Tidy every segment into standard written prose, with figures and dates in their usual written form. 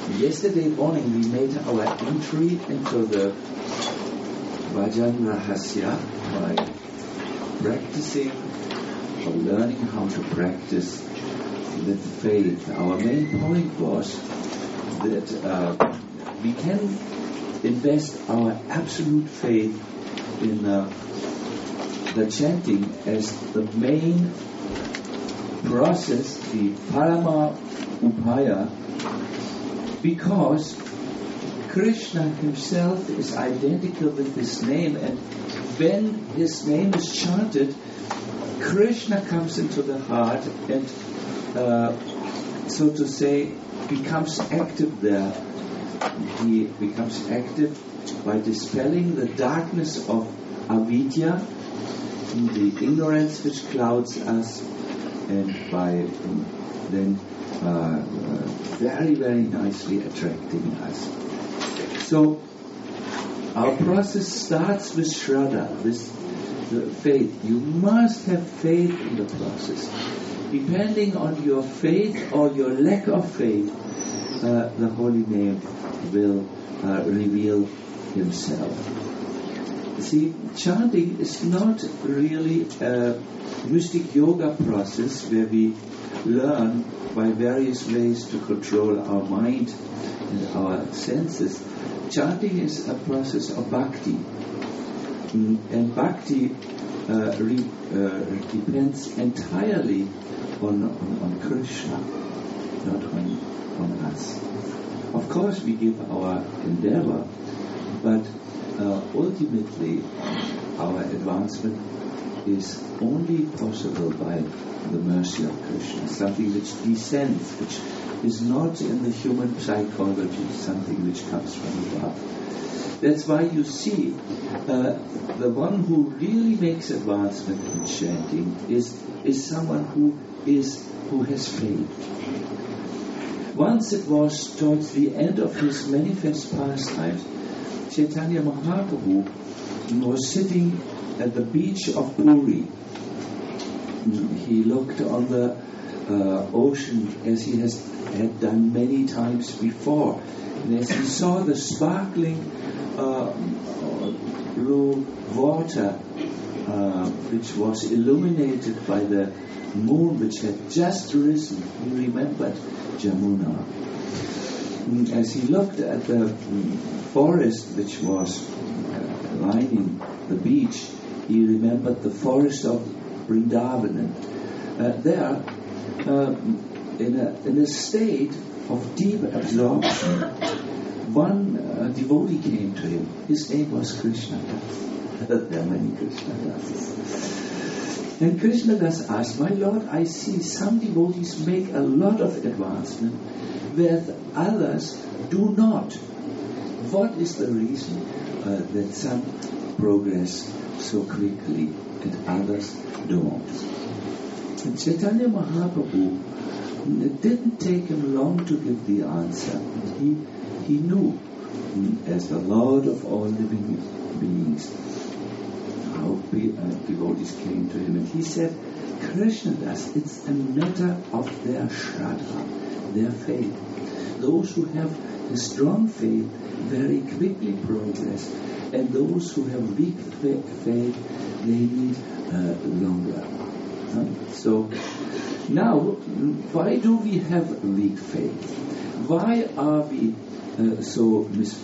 Yesterday morning we made our entry into the Vajan Rahasya by practicing or learning how to practice with faith. Our main point was that we can invest our absolute faith in the chanting as the main process, the Parama Upaya, because Krishna himself is identical with his name, and when his name is chanted, Krishna comes into the heart and, so to say, becomes active there. He becomes active by dispelling the darkness of avidya, the ignorance which clouds us, and by then very, very nicely attracting us. So our process starts with Shraddha, with the faith. You must have faith in the process. Depending on your faith or your lack of faith, the holy name will reveal himself. See, chanting is not really a mystic yoga process where we learn by various ways to control our mind and our senses. Chanting is a process of bhakti. And bhakti depends entirely on Krishna, not on us. Of course, we give our endeavor, but ultimately our advancement is only possible by the mercy of Krishna, something which descends, which is not in the human psychology, something which comes from above. That's why you see the one who really makes advancement in chanting is someone who has faith. Once it was towards the end of his manifest pastimes, Chaitanya Mahaprabhu was sitting at the beach of Puri. He looked on the ocean as he had done many times before. And as he saw the sparkling blue water which was illuminated by the moon which had just risen, he remembered Jamuna. As he looked at the forest which was lining the beach, he remembered the forest of Vrindavan. There, in a state of deep absorption, one devotee came to him. His name was Krishnadas. There are many Krishnadas. And Krishnadas asked, "My Lord, I see some devotees make a lot of advancement, whereas others do not. What is the reason that some progress so quickly and others don't?" And Chaitanya Mahaprabhu, it didn't take him long to give the answer. He knew, as the Lord of all living beings, how devotees came to him. And he said, "Krishnadas, it's a matter of their shraddha, their faith. Those who have a strong faith very quickly progress, and those who have weak faith, they need longer." So now, why do we have weak faith? Why are we so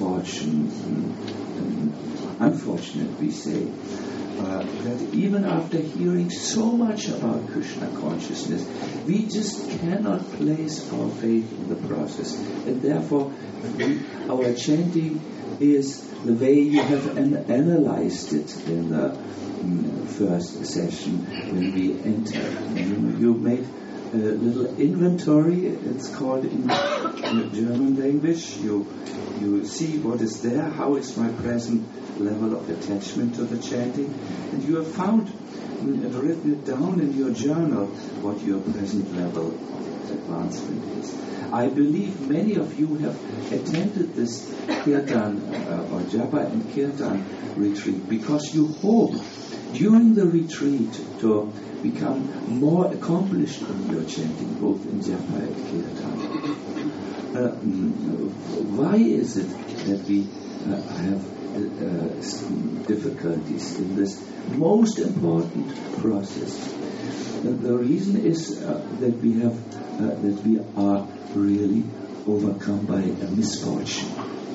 unfortunate, we say, that even after hearing so much about Krishna consciousness, we just cannot place our faith in the process. And therefore, our chanting is the way you have analyzed it in the first session when we entered. You made a little inventory, it's called in German language. You see what is there, how is my present level of attachment to the chanting, and you have found and written it down in your journal what your present level of advancement is. I believe many of you have attended this Kirtan or Japa and Kirtan retreat because you hope during the retreat to become more accomplished in your chanting, both in Japa and Kirtan. why is it that we have difficulties in this most important process? The reason is that we are really overcome by a misfortune.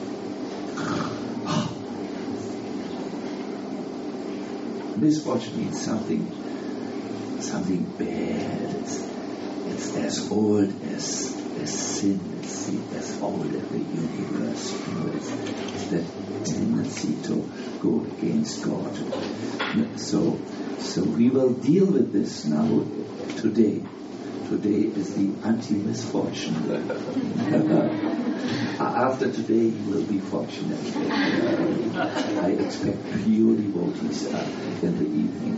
Misfortune means something bad. It's as old as sin. It's as old as the universe. It's that tendency to go against God. So we will deal with this now today. Today is the anti-misfortune. After today, you will be fortunate. I expect pure devotees in the evening.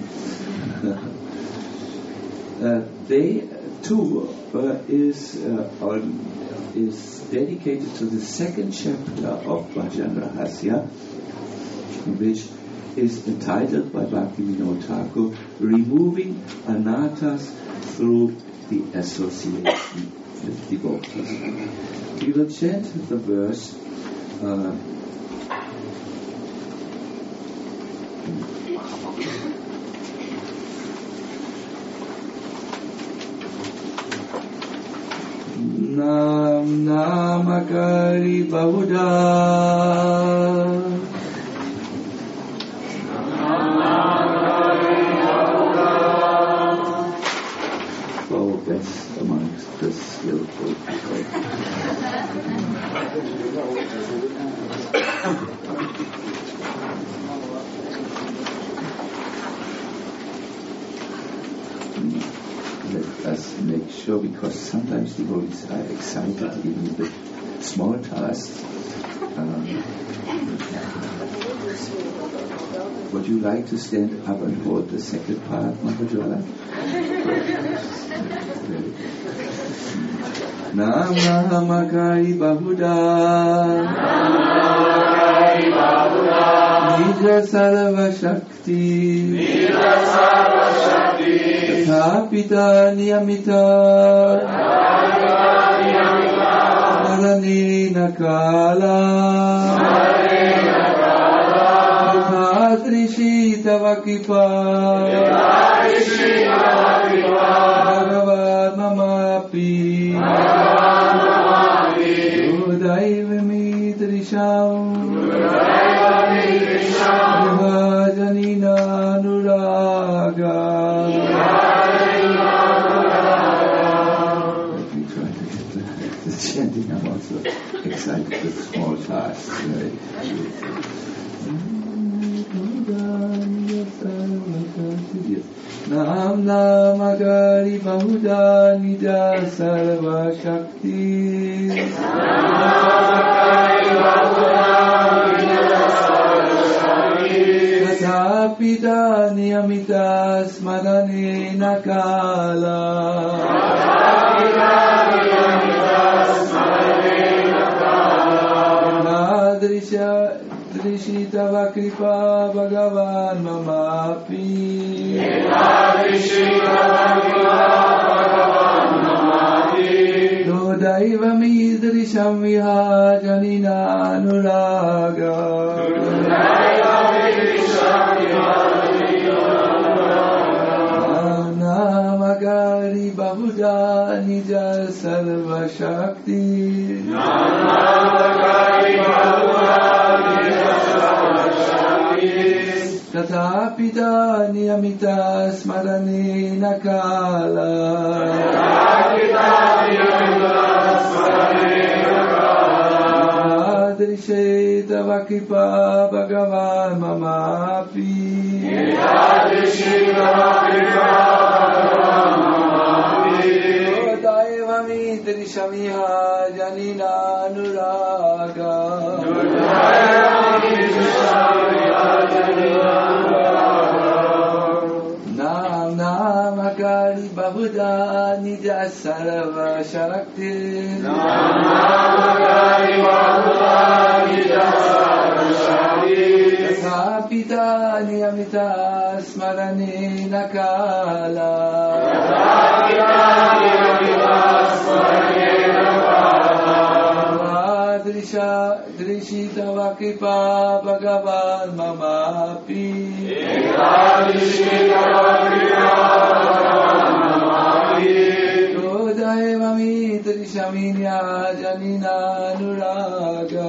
Day 2 is dedicated to the second chapter of Bhajan Rahasya, which is entitled by Bhaktivinoda Thakur, Removing Anathas Through the Association with Devotees. We will chant the verse Nam Namakari Bahuda. Oh, that's amongst the skillful people. Let us make sure, because sometimes devotees are excited even with small tasks. Would you like to stand up and hold the second part, Mahajwala? Nam Namakari Bahuda Nija Sarva Shakti Thapita Niyamita Naranina Kala Yadrishi Tavakipa Bhagavan Mamapi Udaiva Midrisham Vivajanina Nuraga. Let me try to get the chanting. I'm also excited with small tasks. Nam Namagari Bahuda Nija Sarva Shakti Tathapita Niyamita Smadane Nakala Drishita Vakripa Bhagavan Mamapi Dodaiva Midrisham Vihajanina Anuraga Namagari Bahuda Nija Sarva Shakti Tathapita Niyamita Smarane Nakala Adrisheta Vakipa Bhagavan Mamapi Daiva Midrishamiha Janina Anuraga Nam Namakari Bahuda Nija Sarva Shakti Tathapita Niyamita Smarane Nakala kripa bhagavan mamapi. Dudayavami trishaminya janina nuraga.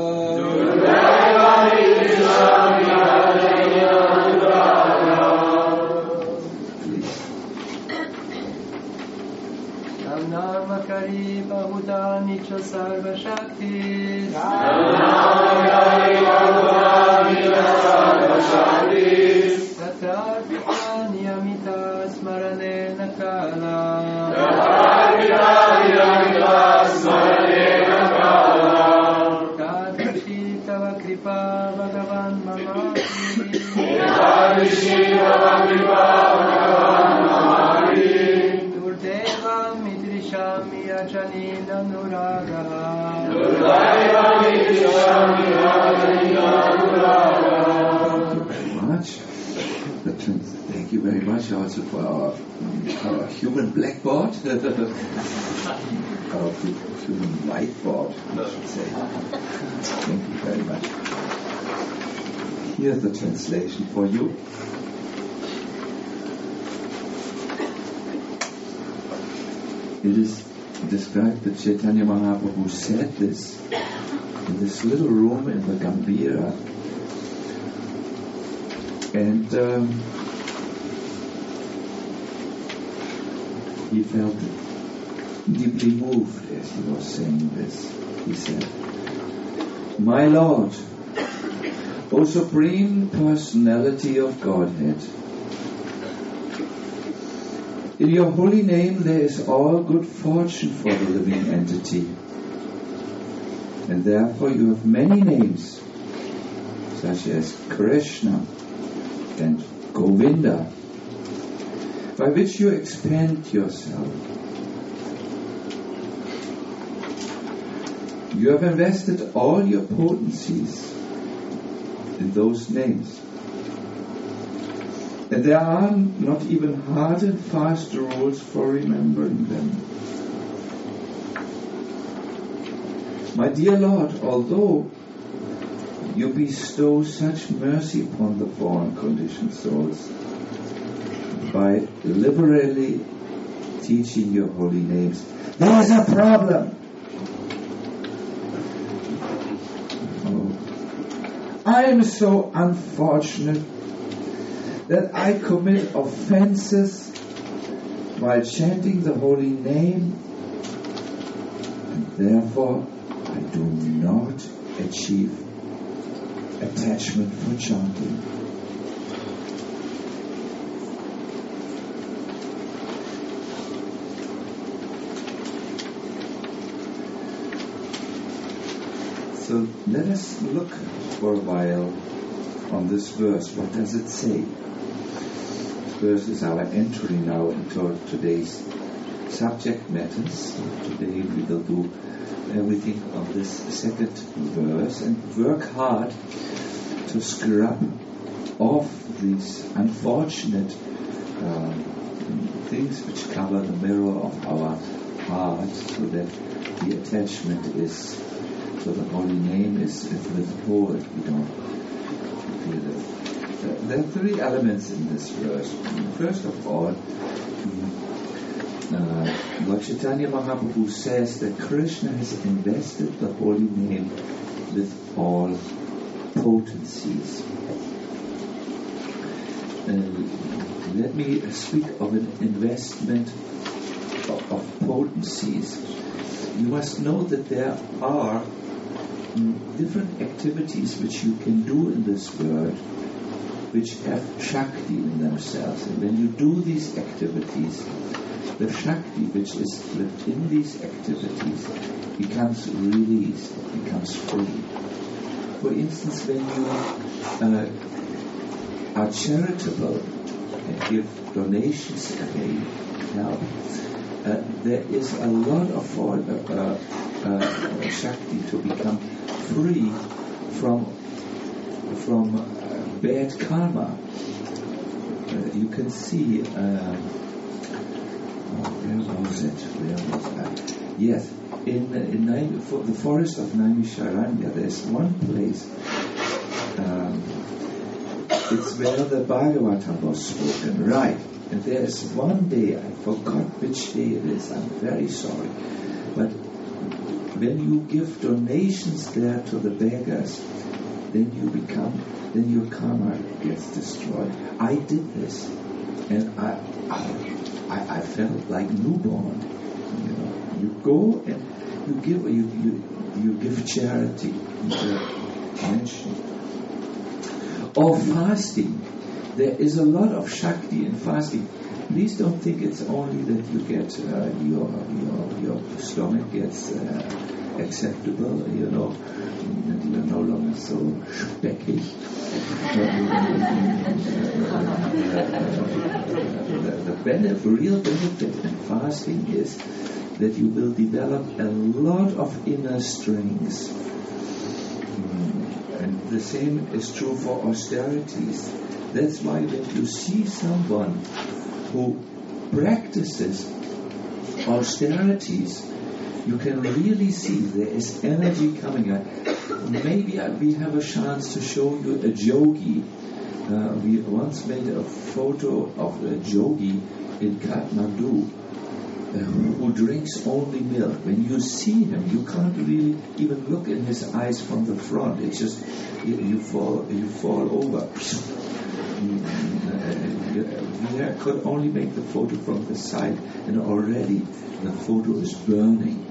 Namakari Bahutani Cha Sarva Shakti. Tatarpita Niyamita Smarane Nakala. Tadashi Tava Kripa Bhagavan Mamati. Durdeva Midrishami Ajanina Nuraga. Thank you very much also for our human blackboard, our human whiteboard, I should say. Thank you very much. Here's the translation for you. It is described that Chaitanya Mahaprabhu said this in this little room in the Gambhira. And he felt deeply moved as he was saying this. He said, "My Lord, O Supreme Personality of Godhead, in your holy name there is all good fortune for the living entity. And therefore you have many names, such as Krishna and Govinda, by which you expand yourself. You have invested all your potencies in those names. And there are not even hard and fast rules for remembering them. My dear Lord, although you bestow such mercy upon the fallen conditioned souls by liberally teaching your holy names, there is a problem. I am so unfortunate that I commit offenses while chanting the holy name, and therefore I do not achieve attachment for chanting. So let us look for a while on this verse. What does it say? This verse is our entry now into today's subject matters. Today we will do everything on this second verse and work hard to scrub off these unfortunate things which cover the mirror of our heart, so that the attachment is to the holy name is withheld. We don't feel it. There are three elements in this verse. First of all, Lord Chaitanya Mahaprabhu says that Krishna has invested the holy name with all potencies. Let me speak of an investment of potencies. You must know that there are different activities which you can do in this world which have Shakti in themselves. And when you do these activities, the Shakti which is within these activities becomes released, becomes free. For instance, when you are charitable and give donations away, help, there is a lot of Shakti to become free from bad karma. You can see, where was it? Yes, in the forest of Naimisharanya, there's one place it's where the Bhagavatam was spoken, right? And there's one day, I forgot which day it is, I'm very sorry, but when you give donations there to the beggars, then your karma gets destroyed. I did this, and I felt like newborn. You know, you go and you give charity. Or fasting. There is a lot of Shakti in fasting. Please don't think it's only that you get your stomach gets acceptable, you know, and you're no longer so speckig. The real benefit in fasting is that you will develop a lot of inner strength. And the same is true for austerities. That's why when you see someone who practices austerities, you can really see there is energy coming out. Maybe we have a chance to show you a yogi. We once made a photo of a yogi in Kathmandu who drinks only milk. When you see him, you can't really even look in his eyes from the front. It's just you fall over. We could only make the photo from the side, and already the photo is burning.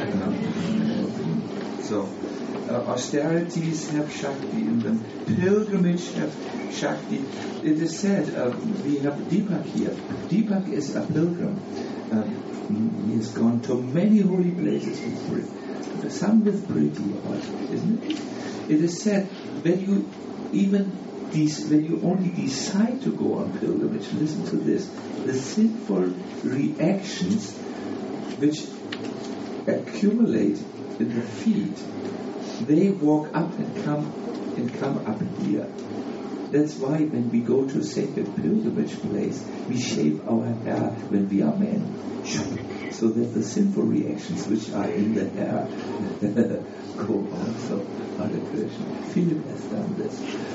So austerities have Shakti in them. Pilgrimage have Shakti. It is said, we have Deepak here. Deepak is a pilgrim. He has gone to many holy places with some with pretty art, isn't it? It is said when you only decide to go on pilgrimage, listen to this, the sinful reactions which accumulate in the feet, they walk up and come up here. That's why when we go to a sacred pilgrimage place, we shave our hair when we are men, so that the sinful reactions which are in the hair go also. Hare Krishna. Philip has done this.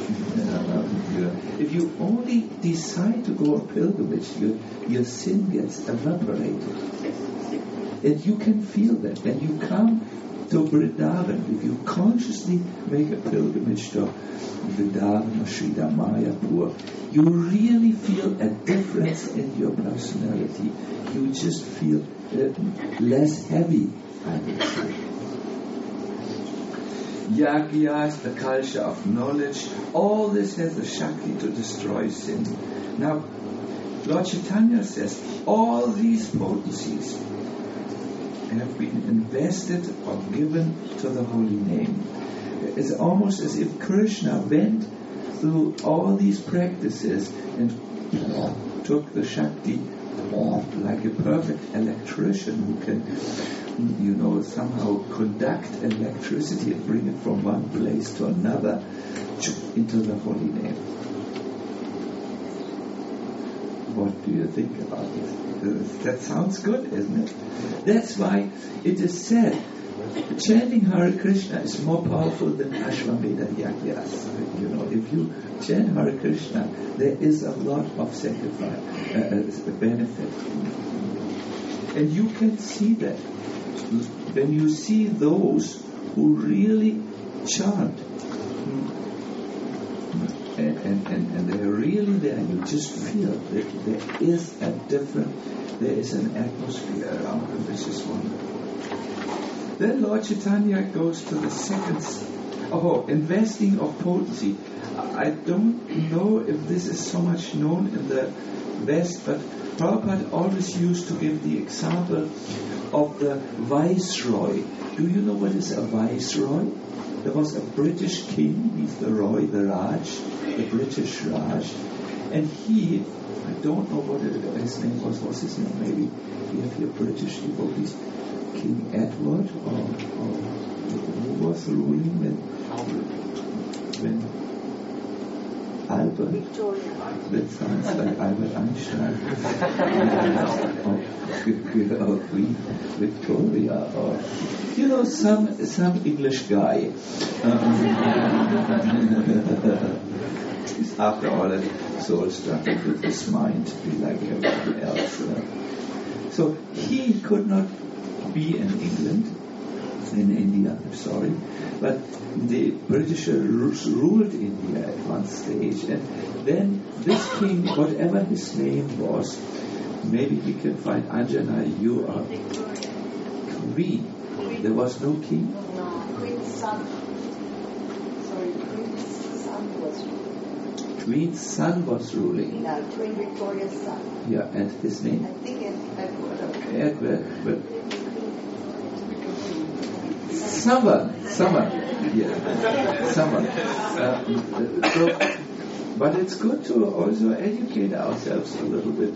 If you only decide to go on pilgrimage, your sin gets evaporated. And you can feel that. When you come to Vrindavan, if you consciously make a pilgrimage to Vrindavan or Sridhar Mayapur, you really feel a difference in your personality. You just feel less heavy, I would say. Yagya is the culture of knowledge. All this has the Shakti to destroy sin. Now, Lord Chaitanya says all these potencies have been invested or given to the holy name. It's almost as if Krishna went through all these practices and took the Shakti like a perfect electrician who can, somehow conduct electricity and bring it from one place to another into the holy name. What do you think about this? That sounds good, isn't it? That's why it is said chanting Hare Krishna is more powerful than Ashwamedha Yagyas. If you chant Hare Krishna, there is a lot of sacrifice, benefit. And you can see that when you see those who really chant, and they're really there, you just feel that there is an atmosphere around them which is wonderful. Then Lord Chaitanya goes to the second, investing of potency. I don't know if this is so much known in the West, but Prabhupada always used to give the example of the viceroy. Do you know what is a viceroy? There was a British king, he's the Roy, the Raj, the British Raj, and he, I don't know what his name was. What's his name? Maybe we have here British devotees. King Edward, or who was ruling when Albert? Victoria. That sounds like Albert Einstein. Or Queen Victoria, or You know, some English guy. After all, it's all started with his mind to be like everyone else. So he could not be in England, in India, I'm sorry, but the British ruled India at one stage, and then this king, whatever his name was, maybe we can find Anjana, you are queen. There was no king? No, Queen's son. Sorry, Queen's son was ruling. Queen's son was ruling. No, Queen Victoria's son. Yeah, and his name? I think Edward. Edward, but someone, yeah, someone. But it's good to also educate ourselves a little bit.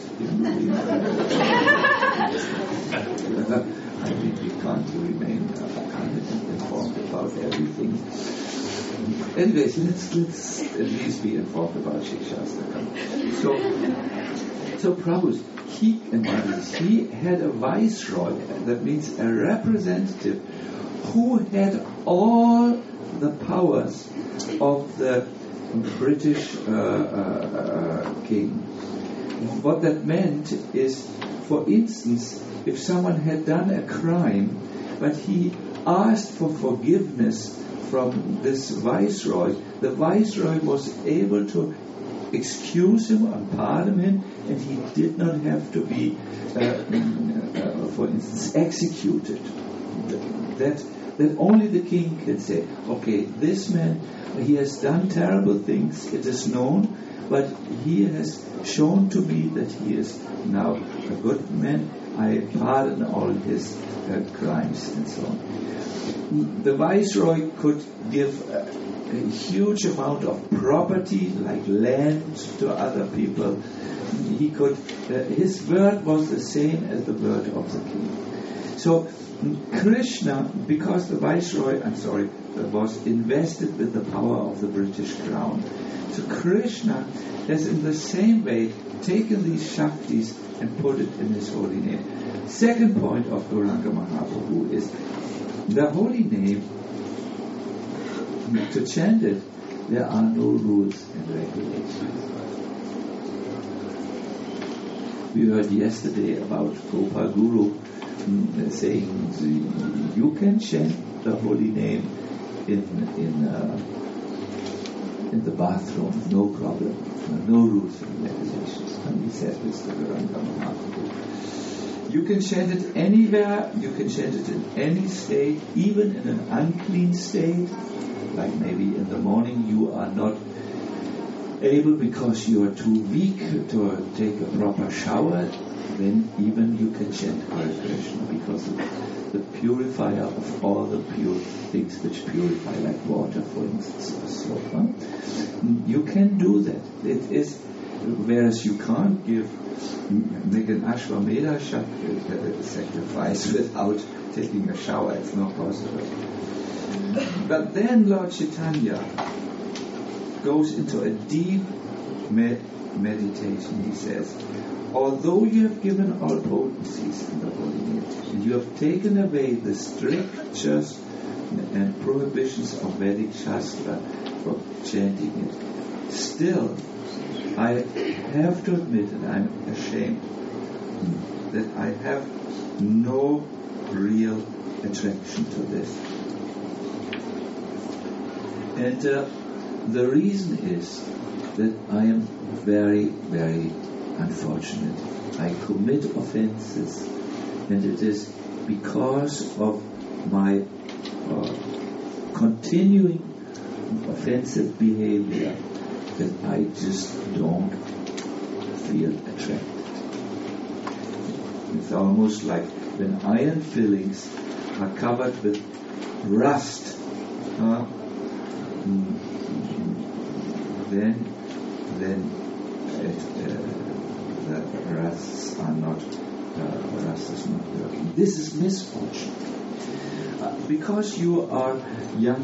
I mean, we can't remain informed about everything. Anyways, let's at least be informed about Shikshastra. So Prabhu's, he had a viceroy, that means a representative, who had all the powers of the British king. What that meant is, for instance, if someone had done a crime, but he asked for forgiveness from this viceroy, the viceroy was able to excuse him and pardon him, and he did not have to be, for instance, executed. That only the king can say, okay, this man, he has done terrible things, it is known, but he has shown to me that he is now a good man. I pardon all his crimes and so on. The viceroy could give a huge amount of property, like land, to other people. He could. His word was the same as the word of the king. So Krishna, because the viceroy, was invested with the power of the British crown. So Krishna has in the same way taken these Shaktis and put it in his holy name. Second point of Gauranga Mahaprabhu is the holy name. To chant it, there are no rules and regulations. We heard yesterday about Gopal Guru saying you can chant the holy name in the bathroom, no problem, no rules and regulations. And he said this to Gauranga Mahaprabhu. You can chant it anywhere, you can chant it in any state, even in an unclean state, like maybe in the morning you are not able because you are too weak to take a proper shower, then even you can chant Hare Krishna, because the purifier of all the pure things which purify, like water, for instance, or so. You can do that. It is, whereas you can't make an Ashwamedha sacrifice without taking a shower. It's not possible. But then Lord Chaitanya goes into a deep meditation. He says, although you have given all potencies in the holy name, and you have taken away the strictures and prohibitions of Vedic Shastra for chanting it, still I have to admit, and I'm ashamed, that I have no real attraction to this. And the reason is that I am very, very unfortunate. I commit offenses, and it is because of my continuing offensive behavior that I just don't feel attracted. It's almost like when iron fillings are covered with rust, then the rusts are not, rust is not working. This is misfortune. Because you are young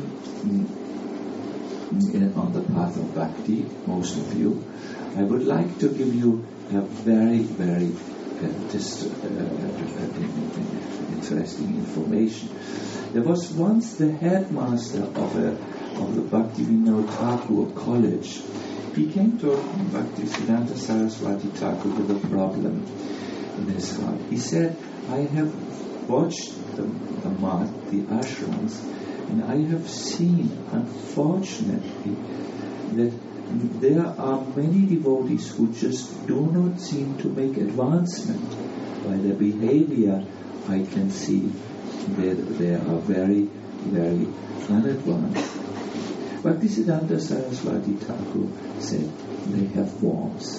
on the path of bhakti, most of you, I would like to give you a very, very interesting information. There was once the headmaster of the Bhaktivinoda Thakur college. He came to Bhaktisiddhanta Saraswati Thakur with a problem in his heart. He said, I have watched the math, the ashrams, and I have seen, unfortunately, that there are many devotees who just do not seem to make advancement. By their behavior, I can see that they are very, very unadvanced. Bhaktisiddhanta Saraswati Thakur said, they have worms.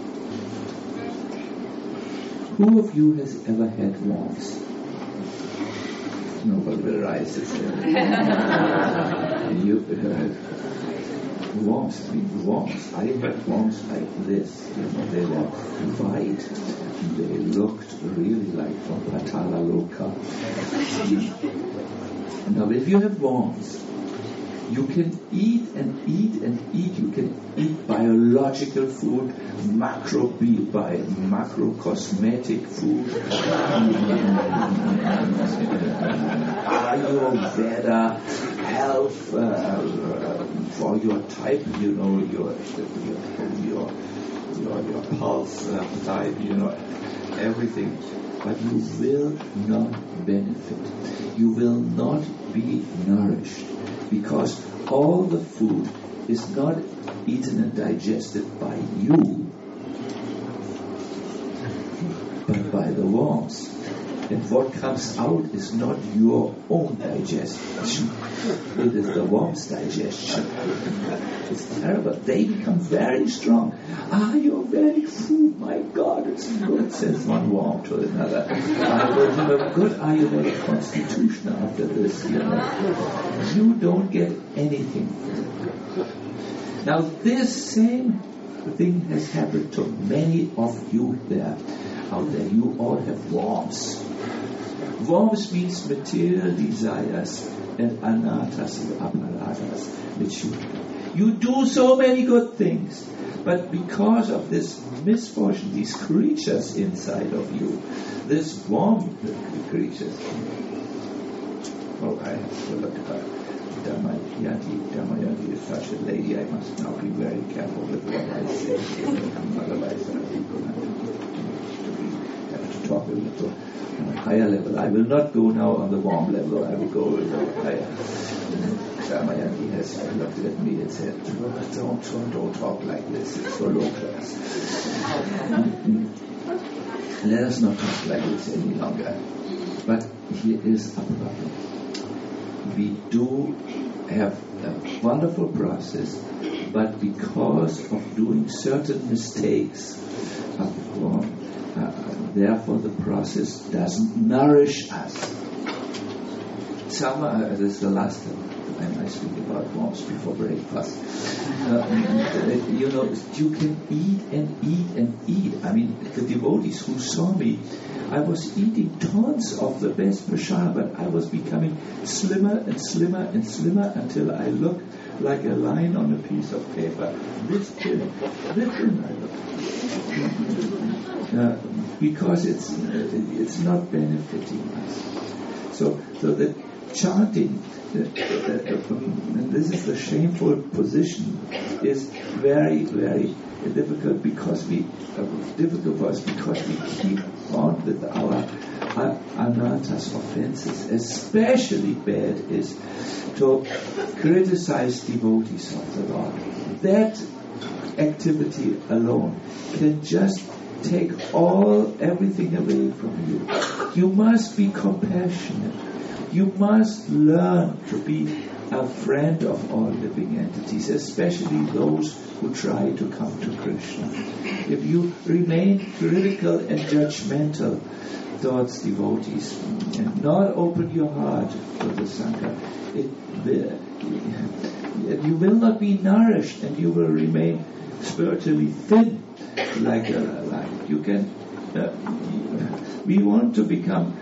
Who of you has ever had worms? Nobody will raise his hand. You worms, worms. I had worms like this. They were white. They looked really like from Patala Loka. Now, if you have worms, you can eat and eat and eat. You can eat biological food, macro-cosmetic food, Ayurveda, health for your type, your pulse type, everything. But you will not benefit. You will not be nourished. Because all the food is not eaten and digested by you, but by the worms. And what comes out is not your own digestion. It is the worms' digestion. It's terrible. They become very strong. You're very full. My God, it's good, says one worm to another. I will have a good Ayurvedic constitution after this. You don't get anything. Now, this same thing has happened to many of you out there. You all have worms. Worms means material desires and anatas and aparatas, which you do so many good things, but because of this misfortune, these creatures inside of you, this worm creatures. Oh, I have to look at her. Damayanti is such a lady. I must now be very careful with what I say. Otherwise, people have to talk a little on a higher level. I will not go now on the warm level. I will go a little higher. Damayanti has looked at me and said, don't talk like this. It's for low class. Let us not talk like this any longer. But here is a problem. We do have a wonderful process, but because of doing certain mistakes, therefore the process doesn't nourish us. This is the last time I speak about worms before breakfast. You can eat and eat and eat. I mean, the devotees who saw me, I was eating tons of the best prasad, but I was becoming slimmer and slimmer and slimmer until I looked like a line on a piece of paper. This thin I look. Because it's not benefiting us. So the chanting, and this is the shameful position, is very, very difficult because we keep on with our anatas offenses. Especially bad is to criticize devotees of the Lord. That activity alone can just take everything away from you. You must be compassionate. You must learn to be a friend of all living entities, especially those who try to come to Krishna. If you remain critical and judgmental towards devotees and not open your heart to the Sangha, you will not be nourished and you will remain spiritually thin like a lion. You can. We want to become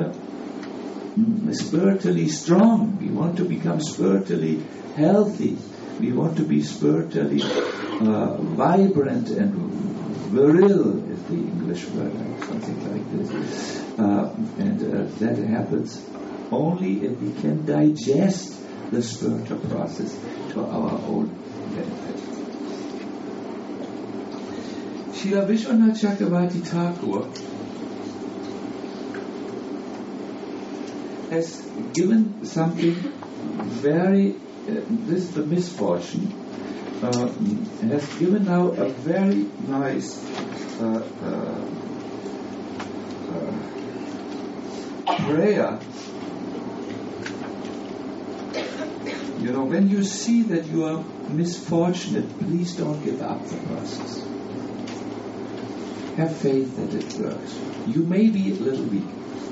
spiritually strong. We want to become spiritually healthy. We want to be spiritually vibrant and viril, is the English word, something like this. And that happens only if we can digest the spiritual process to our own benefit. Srila Vishwanath Chakravarti Thakur has given something very, this is the misfortune, has given now a very nice prayer. You know, when you see that you are misfortunate, please don't give up the process. Have faith that it works. You may be a little weak,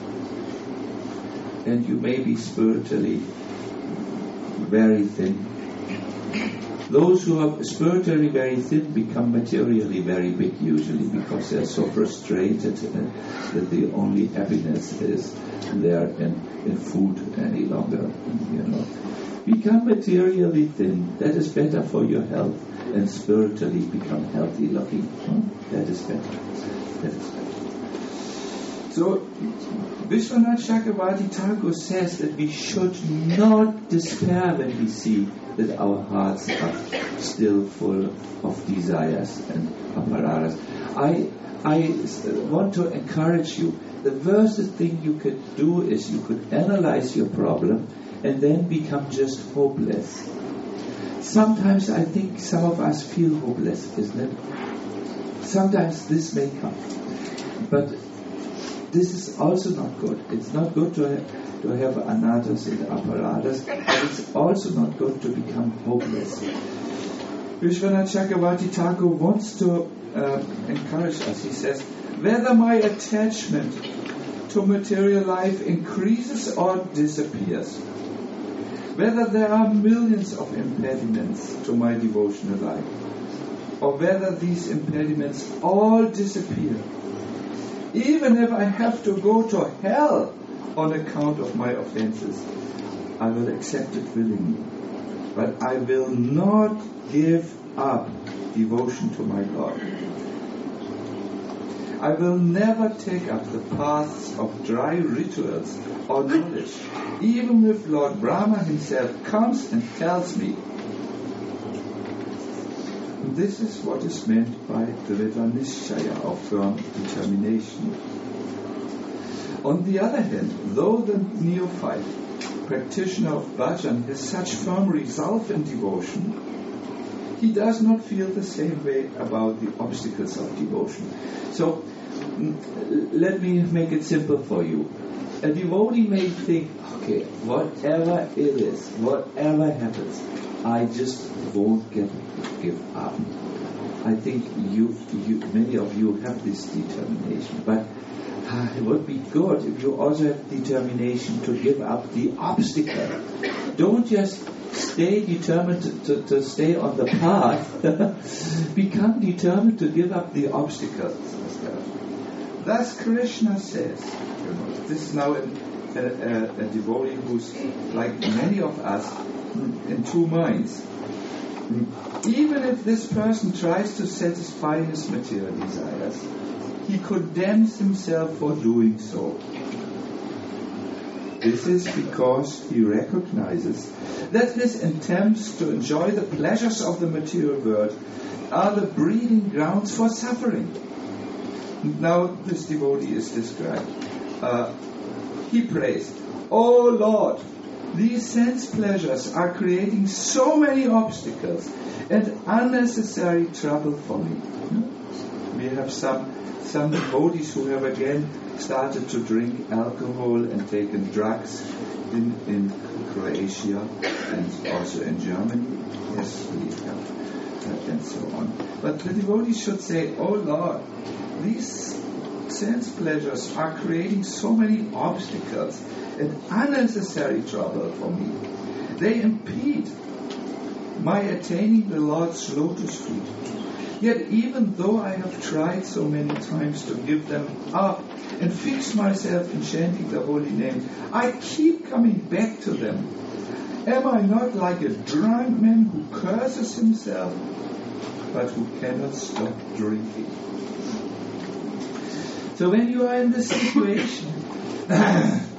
and you may be spiritually very thin. Those who are spiritually very thin become materially very big usually, because they're so frustrated that the only happiness is there in food any longer. You know, become materially thin. That is better for your health, and spiritually become healthy looking. That is better. That is better. So Vishwanath Chakravarti Thakur says that we should not despair when we see that our hearts are still full of desires and apparatus. I want to encourage you. The worst thing you could do is you could analyze your problem and then become just hopeless. Sometimes I think some of us feel hopeless, isn't it? Sometimes this may come. But this is also not good. It's not good to have anatas and apparatus, but it's also not good to become hopeless. Vishwanath Chakravarti Thakur wants to encourage us. He says, whether my attachment to material life increases or disappears, whether there are millions of impediments to my devotional life, or whether these impediments all disappear, even if I have to go to hell on account of my offenses, I will accept it willingly. But I will not give up devotion to my God. I will never take up the paths of dry rituals or knowledge, even if Lord Brahma himself comes and tells me. This is what is meant by Drita Nishchaya, or firm determination. On the other hand, though the neophyte practitioner of bhajan has such firm resolve in devotion, he does not feel the same way about the obstacles of devotion. So, let me make it simple for you. A devotee may think, okay, whatever it is, whatever happens, I just won't give up. I think many of you have this determination, but it would be good if you also have determination to give up the obstacle. Don't just stay determined to stay on the path. Become determined to give up the obstacles. Thus Krishna says, this is now a devotee who's like many of us in two minds. Even if this person tries to satisfy his material desires, he condemns himself for doing so. This is because he recognizes that his attempts to enjoy the pleasures of the material world are the breeding grounds for suffering. Now this devotee is described. He prays, "O Lord, these sense pleasures are creating so many obstacles and unnecessary trouble for me." We have some devotees who have again started to drink alcohol and taken drugs in Croatia and also in Germany. Yes, we have, and so on. But the devotees should say, "Oh Lord, these sense pleasures are creating so many obstacles and unnecessary trouble for me. They impede my attaining the Lord's lotus feet. Yet even though I have tried so many times to give them up and fix myself in chanting the holy name, I keep coming back to them. Am I not like a drunk man who curses himself, but who cannot stop drinking?" So when you are in this situation,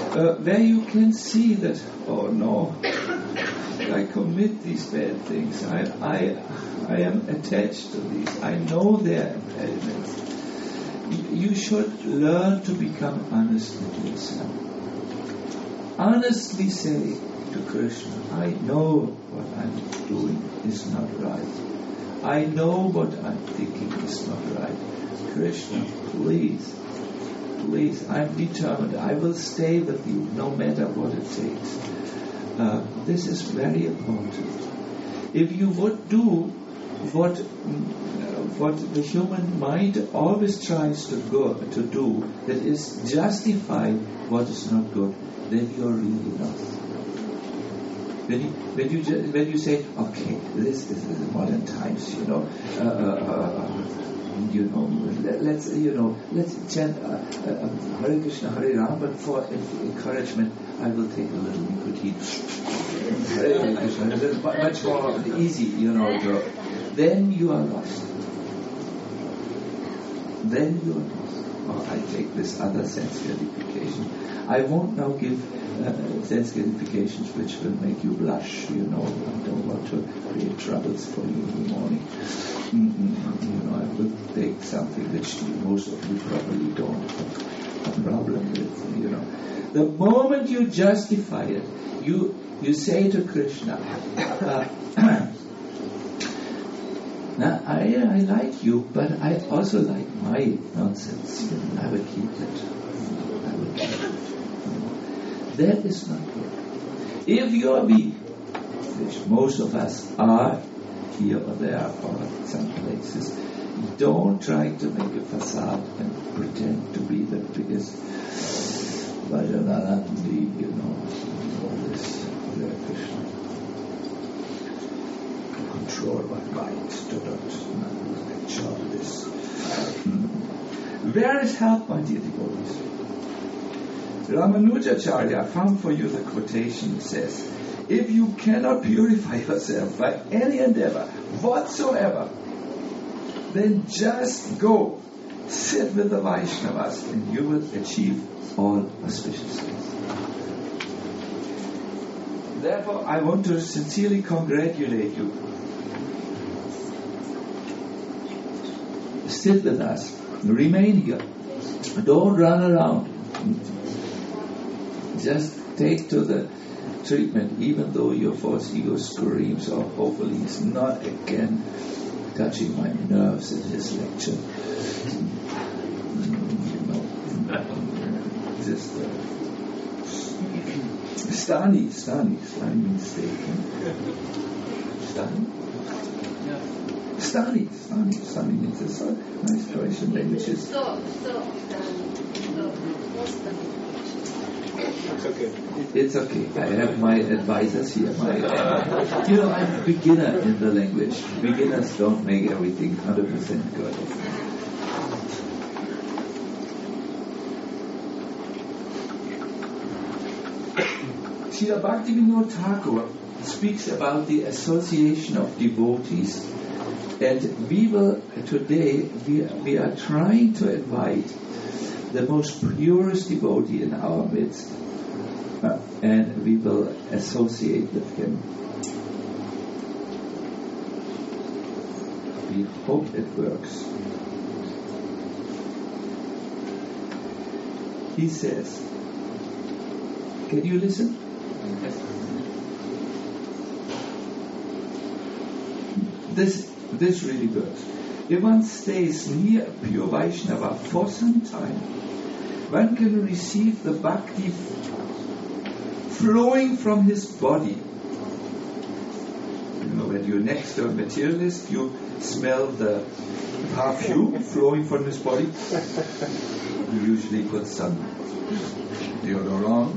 where you can see that, oh no, I commit these bad things. I am attached to these. I know their impediments. You should learn to become honest with yourself. Honestly say to Krishna, I know what I'm doing is not right. I know what I'm thinking is not right. Krishna, please, I'm determined. I will stay with you no matter what it takes. This is very important. If you would do what the human mind always tries to do, that is justify what is not good, then you are really lost. When you say, okay, this is modern times, let's chant Hare Krishna, Hare Ram, but for encouragement, I will take a little nicotine. Hare Krishna, it's much more easy, Then you are lost. Or I take this other sense gratification. I won't now give sense gratifications which will make you blush, I don't want to create troubles for you in the morning. I will take something which most of you probably don't have a problem with, The moment you justify it, you say to Krishna, now I like you, but I also like my nonsense. I will keep it. That is not good. If you are weak, which most of us are, here or there or some places, don't try to make a facade and pretend to be the biggest Vajananandi, all this Krishna. Control my mind, do not lecture this. Where is help, my dear devotees? Ramanujacharya found for you the quotation says, if you cannot purify yourself by any endeavor whatsoever, then just go sit with the Vaishnavas and you will achieve all auspicious things. Therefore, I want to sincerely congratulate you. Sit with us. Remain here. Don't run around. Just take to the treatment, even though your false ego screams, or hopefully he's not again touching my nerves in his lecture. Just Stani means stay. Stani means it's a nice Croatian language. It's okay. I have my advisors here. I'm a beginner in the language. Beginners don't make everything 100% good. Srila Bhaktivinoda Thakur speaks about the association of devotees, and today we are trying to invite the most purest devotee in our midst, and we will associate with him. We hope it works. He says, can you listen? Yes. This really works. If one stays near a pure Vaishnava for some time, one can receive the bhakti flowing from his body. When you're next to a materialist, you smell the perfume flowing from his body. You usually put some deodorant.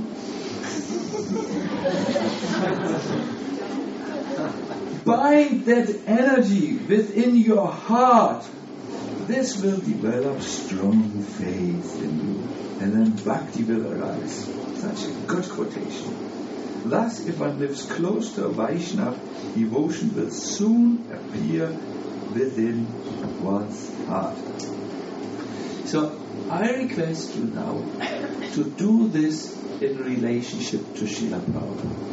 Bind that energy within your heart. This will develop strong faith in you, and then bhakti will arise. Such a good quotation. Thus, if one lives close to a Vaishnava, devotion will soon appear within one's heart. So, I request you now to do this in relationship to Srila Prabhupada.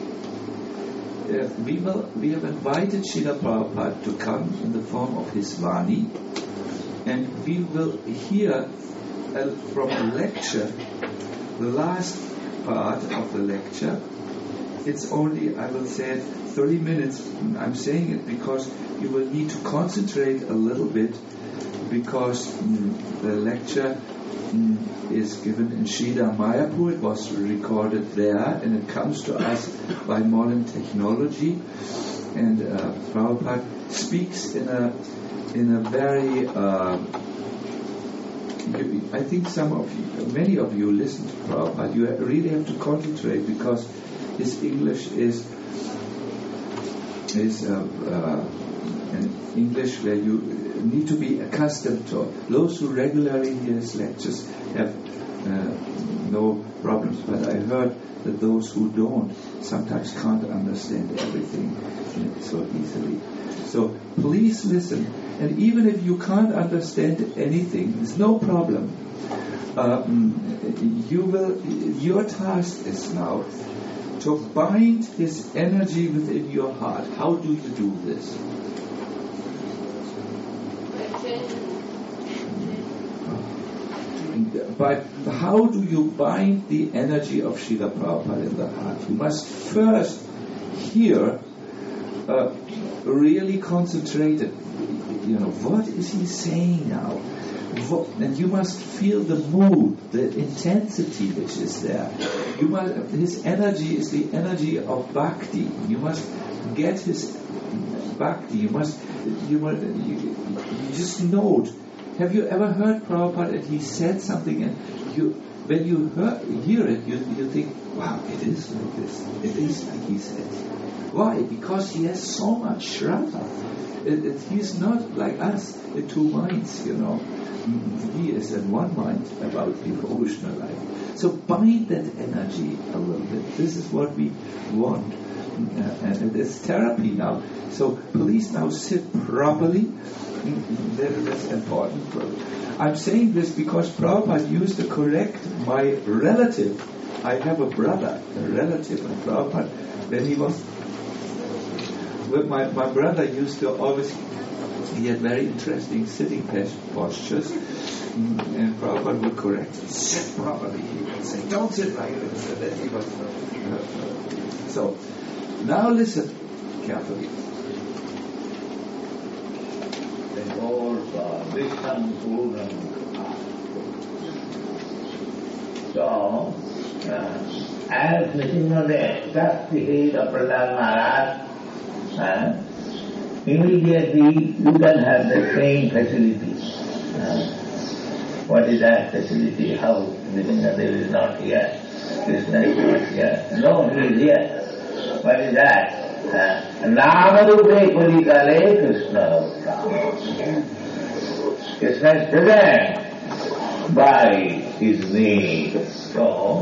We have invited Srila Prabhupada to come in the form of his Vani, and we will hear from a lecture, the last part of the lecture. It's only, I will say, 30 minutes. I'm saying it because you will need to concentrate a little bit, because the lecture is given in Sridhar Mayapur. It was recorded there, and it comes to us by modern technology. And Prabhupada speaks in a very I think many of you listen to Prabhupada. You really have to concentrate, because his English is an English where you need to be accustomed to. Those who regularly hear his lectures have no problems, but I heard that those who don't sometimes can't understand everything so easily. So please listen, and even if you can't understand anything, there's no problem. Your task is now to bind his energy within your heart. How do you do this? But how do you bind the energy of Srila Prabhupada in the heart? You must first hear, really concentrated. What is he saying now? And you must feel the mood, the intensity which is there. His energy is the energy of bhakti. You must get his bhakti. You just note. Have you ever heard Prabhupada and he said something, and when you hear it, you think, wow, it is like this. It is like he says. Why? Because he has so much Shraddha. He's not like us in two minds, He is in one mind about devotional life. So bind that energy a little bit. This is what we want. And it's therapy now. So please now sit properly. That's important. I'm saying this because Prabhupada used to correct my relative. I have a brother, a relative, and Prabhupada, when he was with my brother, used to always, he had very interesting sitting postures, and Prabhupada would correct him, sit properly. He would say, don't sit like this. And then he was so now listen carefully. So, as Nrsimhadev touched the head of Prahlad Maharaj, immediately you can have the same facility. What is that facility? How Nrsimhadev is not here, Krishna is not here. No, he is here. What is that? Namarupe Kurikale Krishna. Krishna is present by his name. So,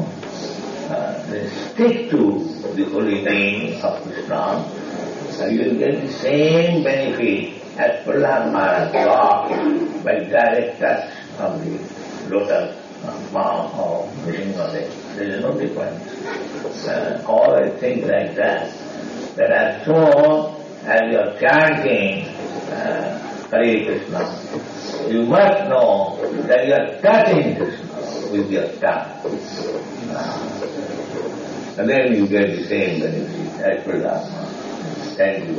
stick to the holy name of Krishna. You will get the same benefit as Prahlad Maharaj got by direct touch of the lotus palm of Nrsimhadev. There is no difference. All things like that are shown as you are chanting Hare Krishna. You must know that you are touching Krishna with your tongue. And then you get the same benefit as Prahlad Maharaj. Thank you.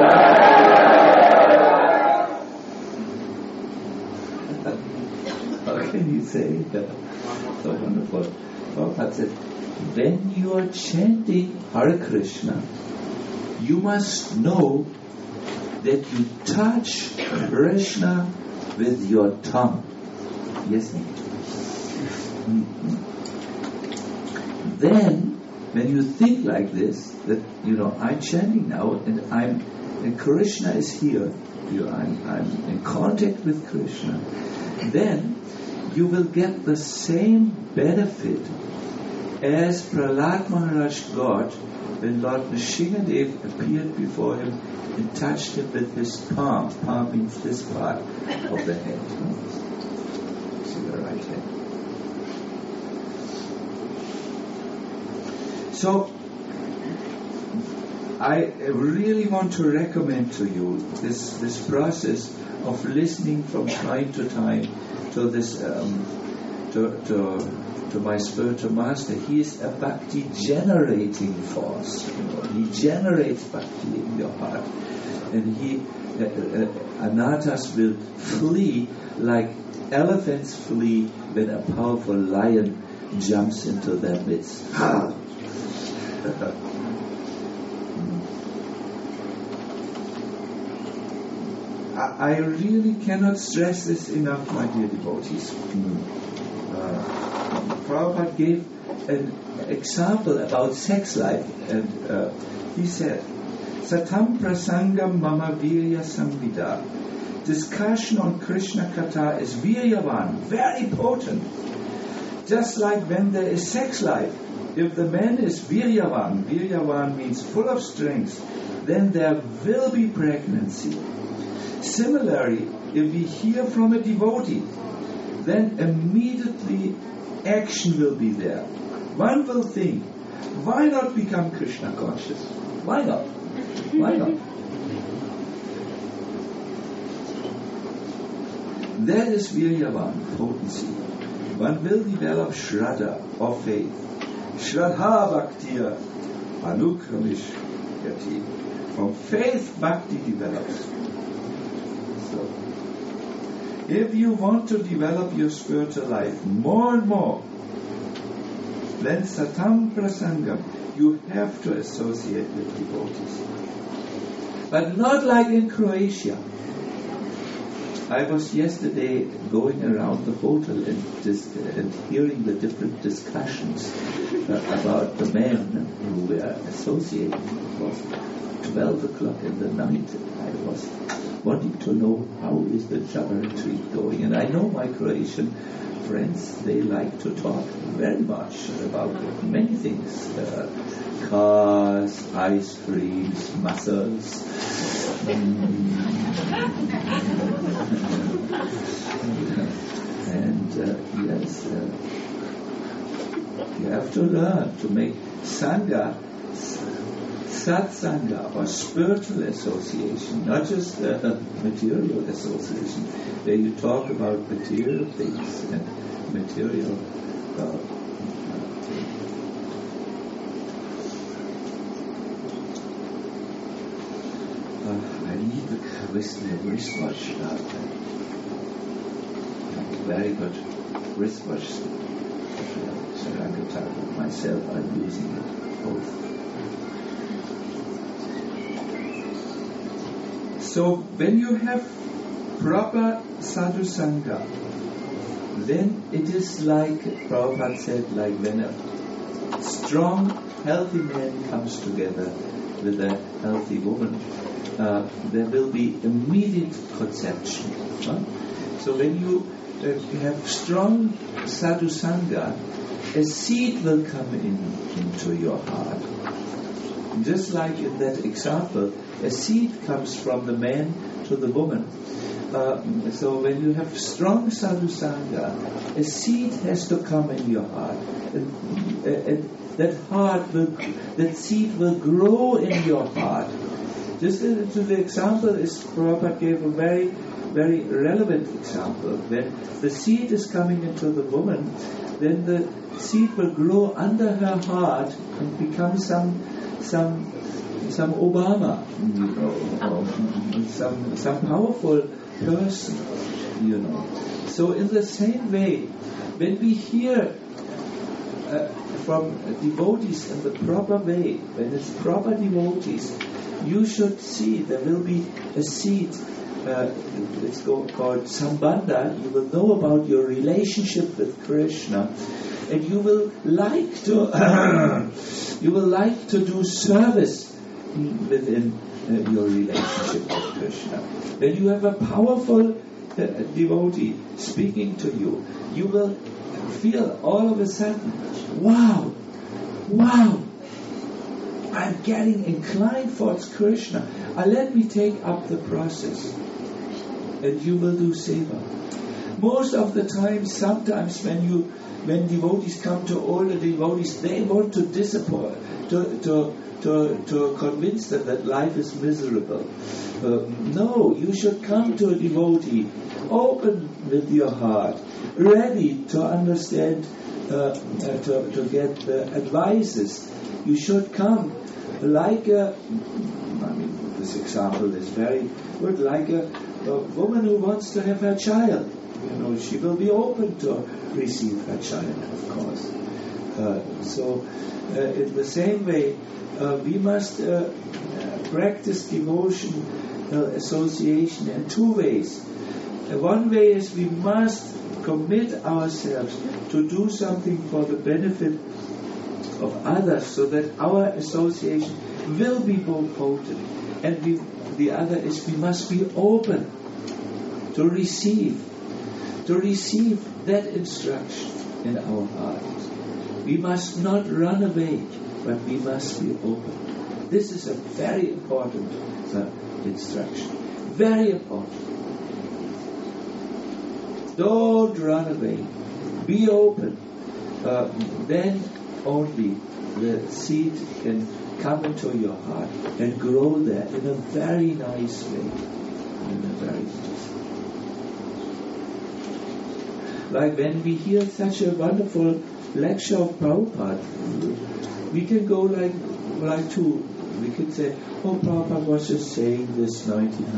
How can you say that? So wonderful. Prabhupada said, when you are chanting Hare Krishna, you must know that you touch Krishna with your tongue. Yes, Then, when you think like this, that I'm chanting now, and Krishna is here, I'm in contact with Krishna, then you will get the same benefit as Prahlad Maharaj got when Lord Nrsimhadev appeared before him and touched him with his palm. Palm means this part of the hand. See the right hand. So I really want to recommend to you this process of listening from time to time to this to my spiritual master. He is a bhakti generating force. He generates bhakti in your heart, and anarthas will flee like elephants flee when a powerful lion jumps into their midst. I really cannot stress this enough, my dear devotees. Prabhupada gave an example about sex life, and he said, Satam prasangam mama virya samvida. Discussion on Krishna Katha is viryavan, very potent. Just like when there is sex life, if the man is viryavan means full of strength, then there will be pregnancy. Similarly, if we hear from a devotee, then immediately action will be there. One will think, why not become Krishna conscious? Why not? Why not? That is viryavan, potency. One will develop shraddha, or faith. Shraddha bhaktiya anukramish yati. From faith, bhakti develops. So, if you want to develop your spiritual life more and more, then satam prasangam, you have to associate with devotees. But not like in Croatia. I was yesterday going around the hotel and hearing the different discussions about the men who were associated. It was 12 o'clock in the night. I was wanting to know how is the Java retreat going. And I know my Croatian friends, they like to talk very much about many things. Cars, ice creams, muscles. And yes, you have to learn to make Sangha, Satsanga, or spiritual association, not just material association, where you talk about material things and material I need the wristwatch. Very good wristwatch. Sarangata, myself, I'm using it both. So when you have proper sadhu sangha, then it is like Prabhupada said, like when a strong, healthy man comes together with a healthy woman, there will be immediate conception. So when you have strong sadhu sangha, a seed will come into your heart. Just like in that example, a seed comes from the man to the woman. So when you have strong sadhu sangha, a seed has to come in your heart, and that seed will grow in your heart. Just to the example is Prabhupada gave a very, very relevant example. When the seed is coming into the woman, then the seed will grow under her heart and become some Obama, or some powerful person, So in the same way, when we hear from devotees in the proper way, when it's proper devotees, you should see there will be a seed. It's called Sambandha. You will know about your relationship with Krishna, and you will like to do service within your relationship with Krishna. When you have a powerful devotee speaking to you, you will feel all of a sudden, wow, I'm getting inclined towards Krishna. Let me take up the process. And you will do seva. Most of the time, sometimes when devotees come to older devotees, they want to to convince them that life is miserable. No, you should come to a devotee, open with your heart, ready to understand, to get the advices. You should come like this example is very good, like a woman who wants to have her child. She will be open to receive her child, of course. So in the same way, we must practice devotion association in two ways. One way is we must commit ourselves to do something for the benefit of others, so that our association will be more potent. And the other is we must be open to receive that instruction in our hearts. We must not run away, but we must be open. This is a very important instruction. Very important. Don't run away. Be open. Then only the seed can come into your heart and grow there in a very nice way. Like when we hear such a wonderful lecture of Prabhupada, we can go like to, we could say, oh, Prabhupada was just saying this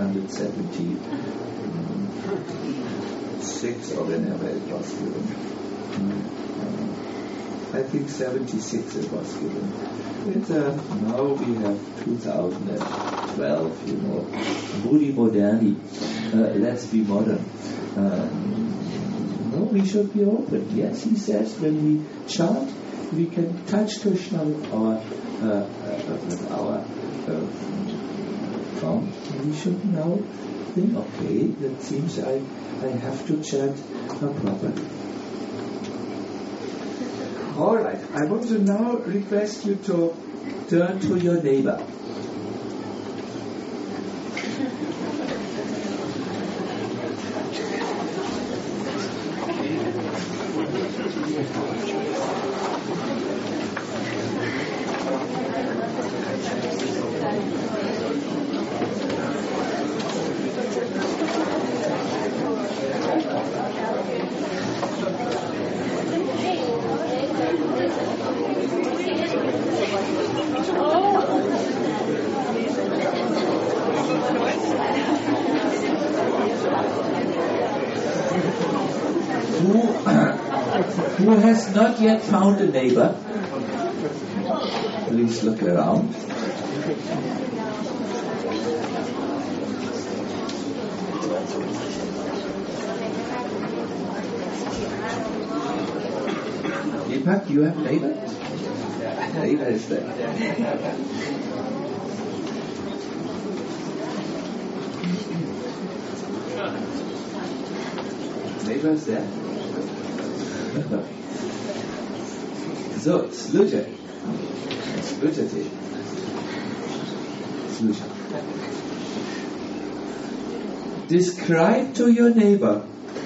1976 or whenever it was given. I think 76 it was given. Now we have 2012, Budi Moderni. Let's be modern. No, we should be open. Yes, he says when we chant, we can touch Krishna with our tongue. We should now think, okay, that seems I have to chant properly. Alright, I want to now request you to turn to your neighbor. Who has not yet found a neighbor? Please look around. Deepak, you have a neighbor? Neighbor is there. Neighbor is there? So, služaj. Describe to your neighbor.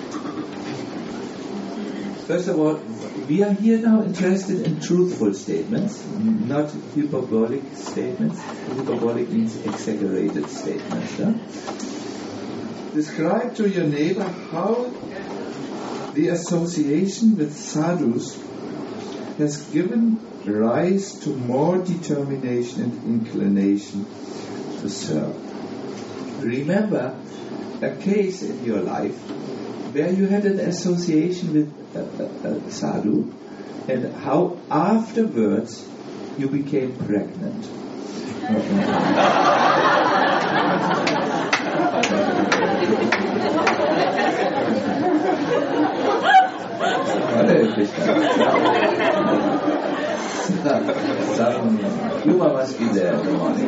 First of all, we are here now interested in truthful statements, not hyperbolic statements. Hyperbolic means exaggerated statements. Huh? Describe to your neighbor how the association with sadhus has given rise to more determination and inclination to serve. Remember a case in your life where you had an association with a sadhu, and how afterwards you became pregnant. Some humor must be there in the morning.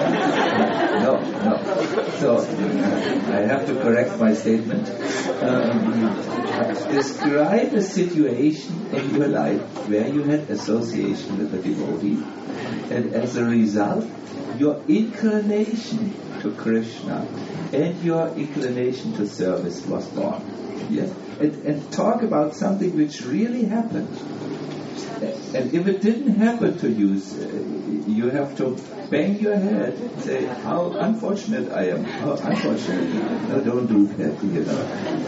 No. So I have to correct my statement. Describe a situation in your life where you had association with a devotee, and as a result, your inclination to Krishna and your inclination to service was born. Yes, and talk about something which really happened. And if it didn't happen to you, you have to bang your head and say, how unfortunate I am. How unfortunate. No, don't do that, you know.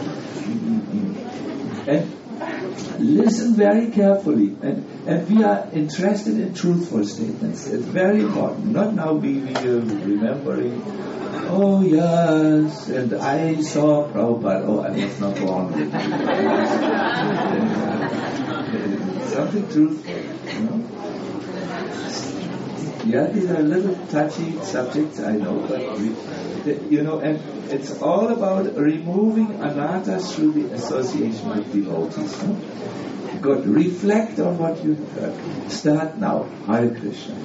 And listen very carefully. And we are interested in truthful statements. It's very important. Not now we remembering, oh yes, and I saw Prabhupada. Oh, I was not born with something truthful, you know. Yeah, these are little touchy subjects, I know, but and it's all about removing anatas through the association with devotees. No? Good. Reflect on what you heard. Start now. Hare Krishna.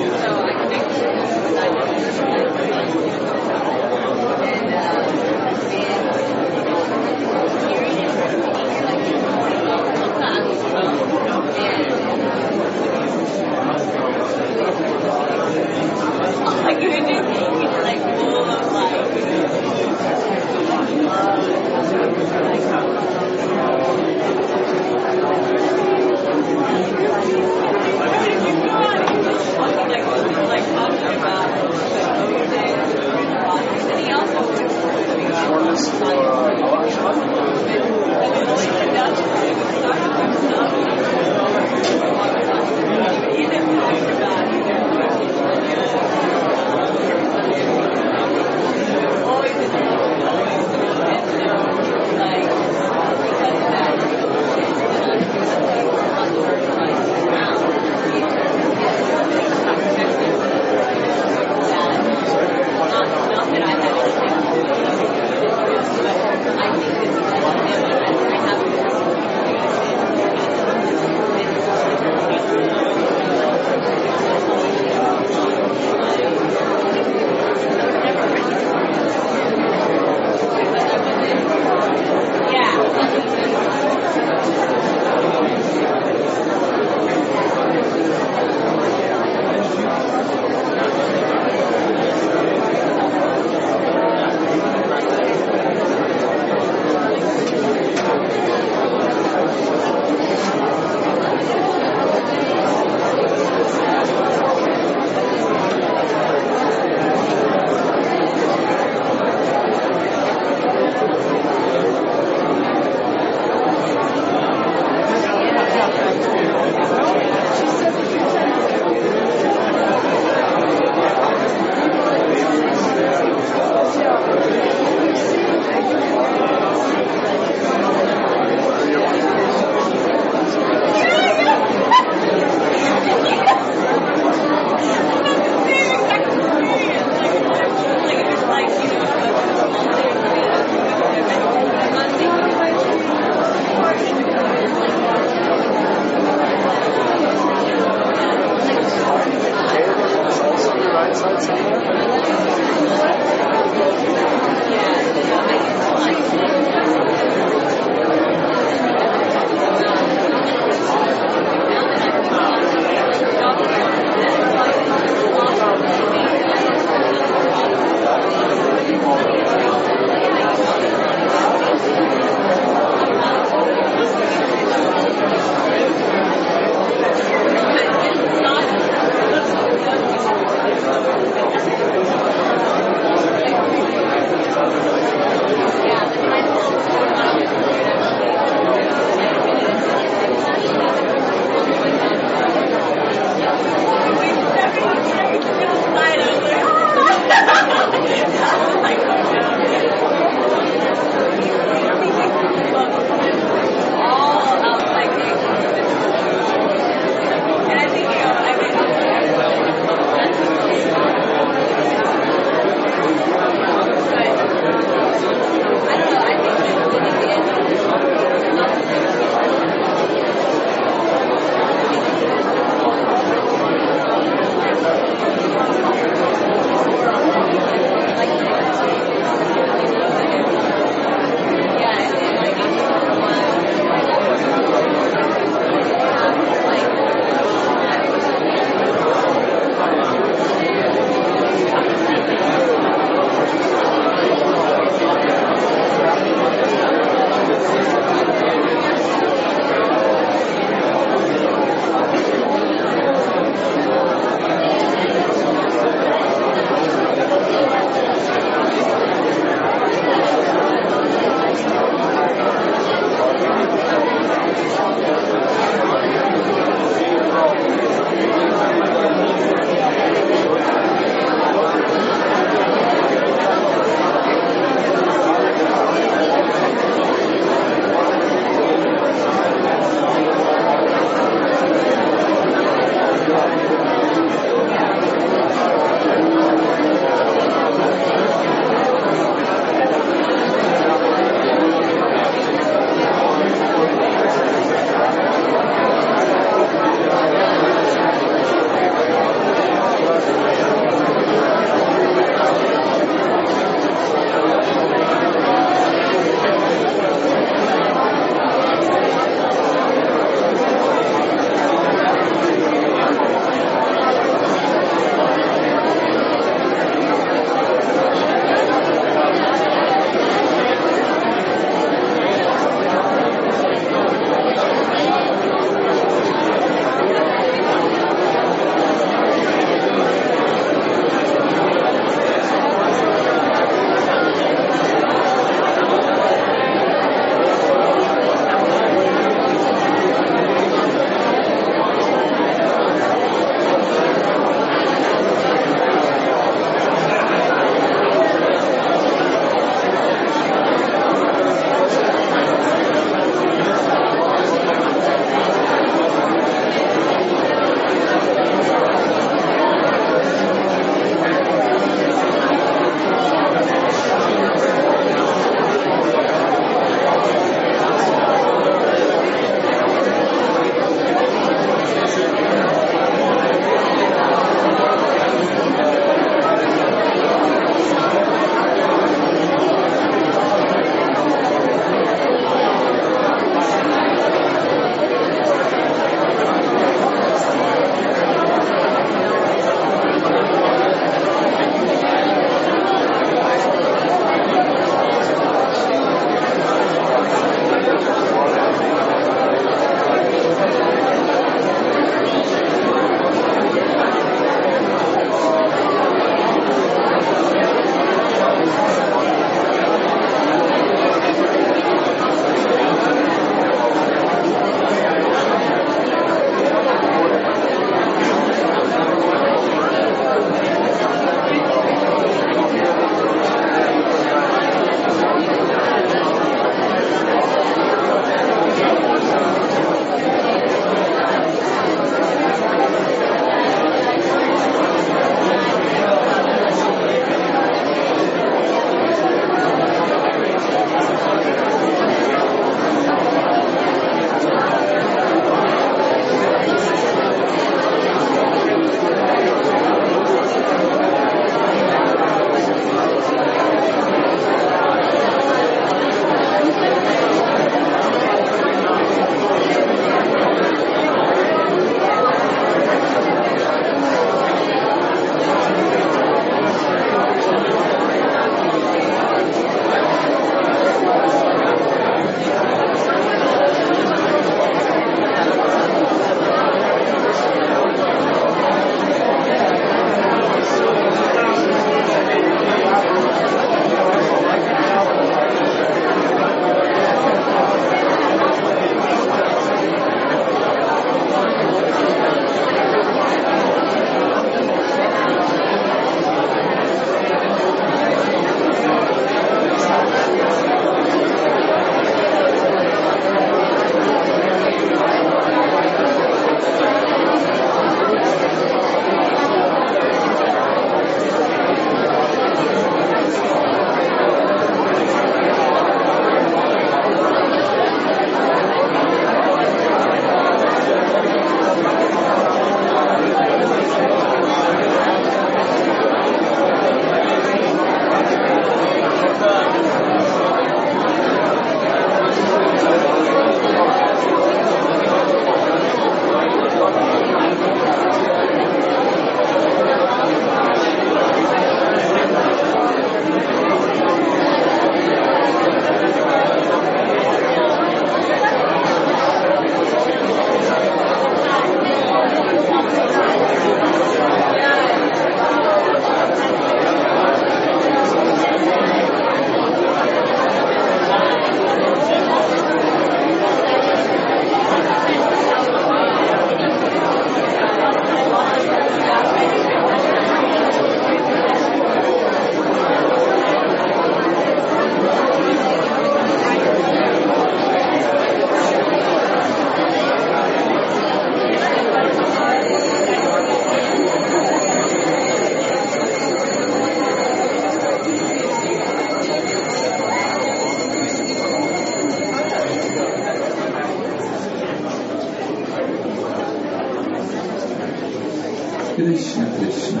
Krishna, Krishna.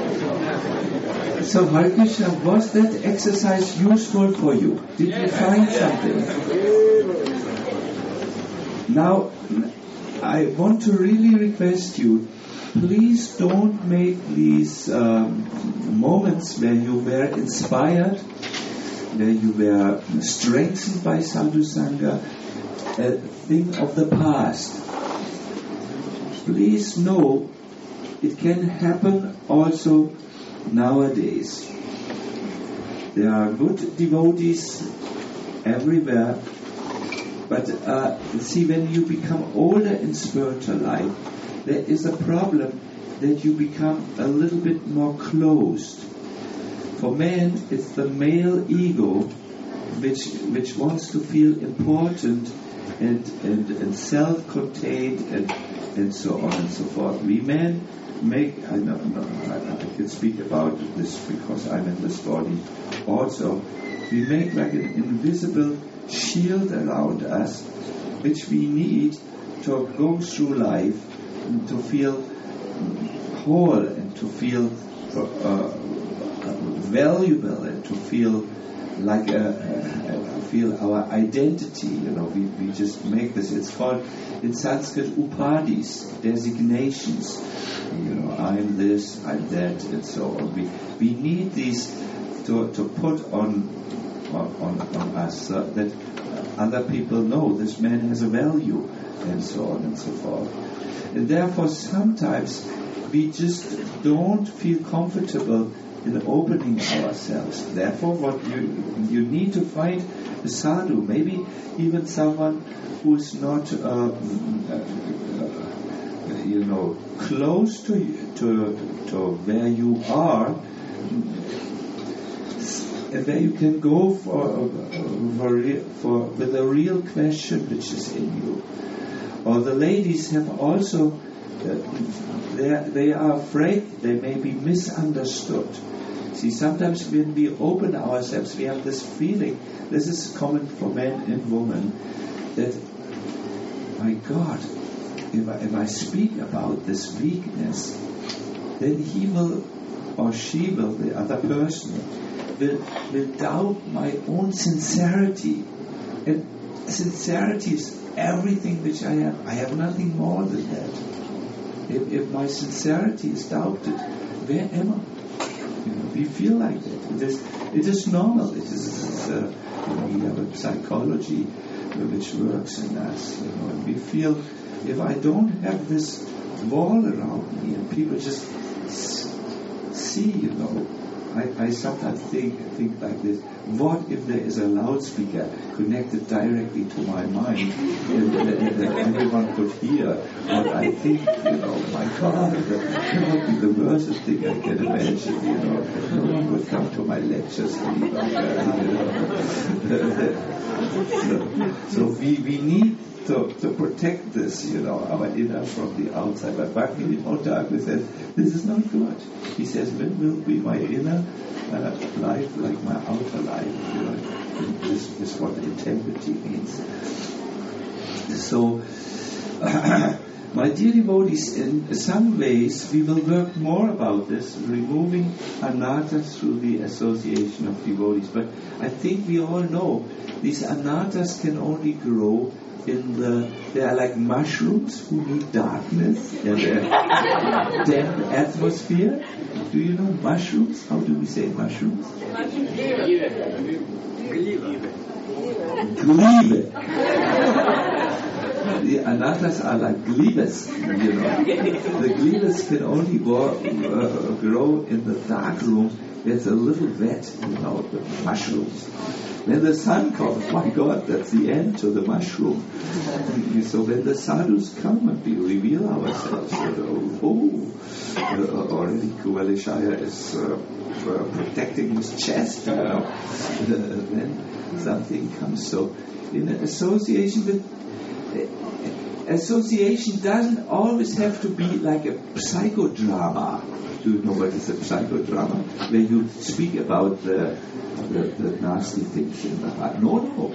So, Hare Krishna, was that exercise useful for you? Did you find something? Now, I want to really request you, please don't make these moments where you were inspired, where you were strengthened by Sadhu Sangha, a thing of the past. Please know it can happen also nowadays. There are good devotees everywhere, but see, when you become older in spiritual life, there is a problem that you become a little bit more closed. For men, it's the male ego which wants to feel important and self-contained and so on and so forth. We men make, I can speak about this because I'm in this body also, we make like an invisible shield around us, which we need to go through life and to feel whole and to feel valuable and to feel like feel our identity. We just make this. It's called in Sanskrit upadhis, designations. I'm this, I'm that, and so on. We need these to put on us that other people know this man has a value, and so on and so forth. And therefore, sometimes we just don't feel comfortable in opening ourselves. Therefore, what you need to find a sadhu, maybe even someone who is not, close to where you are, and where you can go with a real question which is in you. Or the ladies have also, they are afraid they may be misunderstood. See, sometimes when we open ourselves, we have this feeling, this is common for men and women, that, my God, if I speak about this weakness, then he will, or she will, the other person, will doubt my own sincerity. And sincerity is everything which I have. I have nothing more than that. If my sincerity is doubted, where am I? We feel like that. It is normal. It is we have a psychology which works in us. And we feel, if I don't have this wall around me and people just see, I sometimes think like this: what if there is a loudspeaker connected directly to my mind and everyone could hear what I think? My God, that would be the worst thing I can imagine. No one would come to my lectures anymore. So we need to protect this, our inner from the outside. But Bhaktivinoda Thakur says, this is not good. He says, when will be my inner life like my outer life? This is what integrity means. So, my dear devotees, in some ways we will work more about this, removing anarthas through the association of devotees. But I think we all know these anarthas can only grow they are like mushrooms who need darkness and a damp atmosphere. Do you know mushrooms? How do we say mushrooms? Gliebe. The anathas are like glebes, The glebes can only grow in the dark room. It's a little wet, the mushrooms. When the sun comes, my God, that's the end to the mushroom. So when the sadhus come and we reveal ourselves, already Kuvaleshaya is protecting his chest, then something comes. So in association with association doesn't always have to be like a psychodrama. Do you know what is a psychodrama? Where you speak about the nasty things in the heart. No.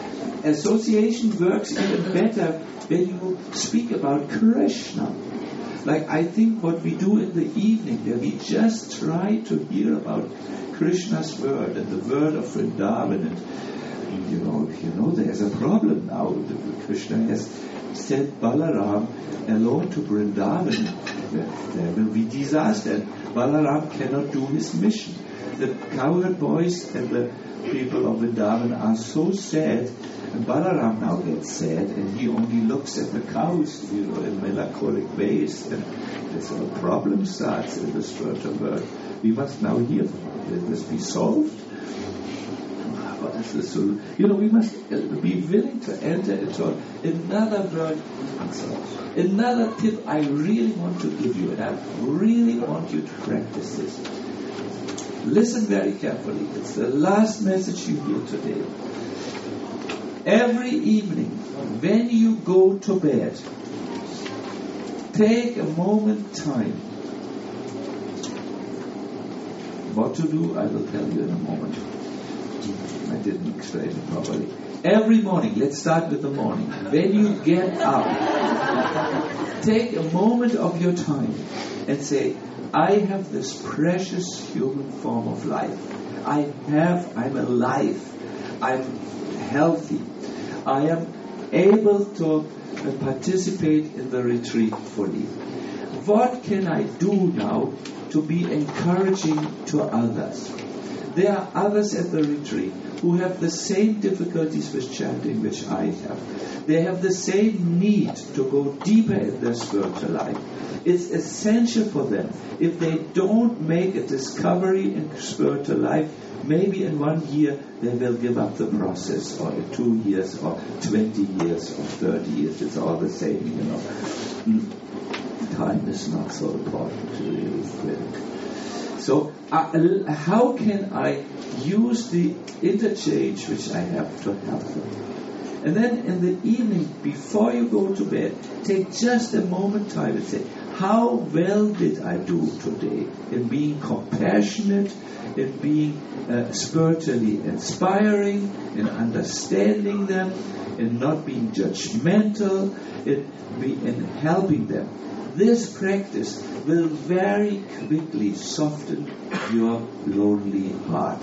Association works even better when you speak about Krishna. Like I think what we do in the evening, where we just try to hear about Krishna's word and the word of Vrindavan, and you know, there's a problem now. Krishna has sent Balaram alone to Vrindavan. There will be disaster. And Balaram cannot do his mission. The cowherd boys and the people of Vrindavan are so sad, and Balaram now gets sad, and he only looks at the cows, in melancholic ways, and this whole problem starts in the spiritual world. We must now hear, will this be solved? What is the solution? We must be willing to enter into another world. Another tip I really want to give you, and I really want you to practice this. Listen very carefully. It's the last message you hear today. Every evening, when you go to bed, take a moment time. What to do, I will tell you in a moment. I didn't explain it properly. Every morning, let's start with the morning. When you get up, take a moment of your time and say, I have this precious human form of life. I'm alive. I'm healthy. I am able to participate in the retreat fully. What can I do now to be encouraging to others? There are others at the retreat who have the same difficulties with chanting which I have. They have the same need to go deeper in their spiritual life. It's essential for them. If they don't make a discovery in spiritual life, maybe in 1 year they will give up the process, or in 2 years, or 20 years, or 30 years. It's all the same, Time is not so important to really. So, how can I use the interchange which I have to help them? And then in the evening, before you go to bed, take just a moment time and say, how well did I do today in being compassionate, in being spiritually inspiring, in understanding them, in not being judgmental, in helping them. This practice will very quickly soften your lonely heart.